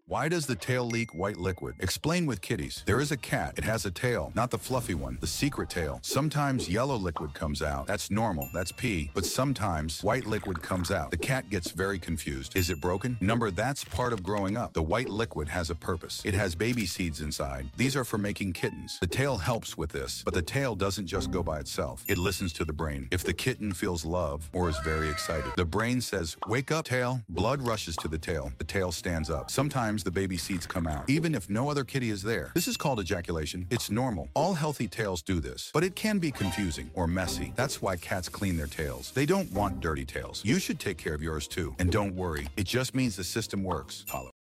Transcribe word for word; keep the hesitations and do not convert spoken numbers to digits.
Why does the tail leak white liquid? Explain with kitties. There is a cat. It has a tail, not the fluffy one, the secret tail. Sometimes yellow liquid comes out. That's normal. That's pee. But sometimes white liquid comes out. The cat gets very confused. Is it broken? Number, that's part of growing up. The white liquid has a purpose. It has baby seeds inside. These are for making kittens. The tail helps with this, but the tail doesn't just go by itself. It listens to the brain. If the kitten feels love or is very excited, the brain says, "Wake up, tail." Blood rushes to the tail. The tail stands up. Sometimes the baby seeds come out, even if no other kitty is there. This is called ejaculation. It's normal. All healthy tails do this, but it can be confusing or messy. That's why cats clean their tails. They don't want dirty tails. You should take care of yours too. And don't worry, it just means the system works. Follow.